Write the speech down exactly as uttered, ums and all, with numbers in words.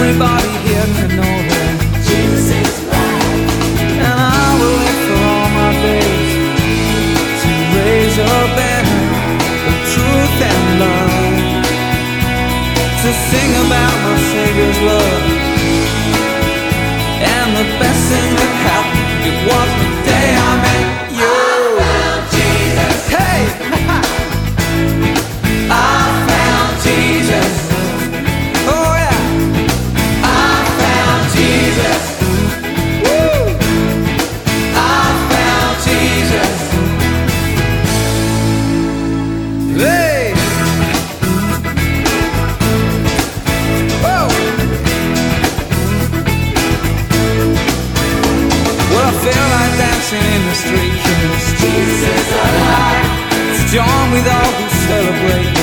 everybody here can know that Jesus is mine. And I will live for all my days to raise a banner of truth and love, to sing about my Savior's love. And the best thing that happened, it was the day I met you. I found Jesus. Hey! I found Jesus. Oh yeah! I found Jesus. Woo! I found Jesus. Hey! Whoa! Well, I feel like dancing in the street, 'cause Jesus is alive. it's join with all who celebrate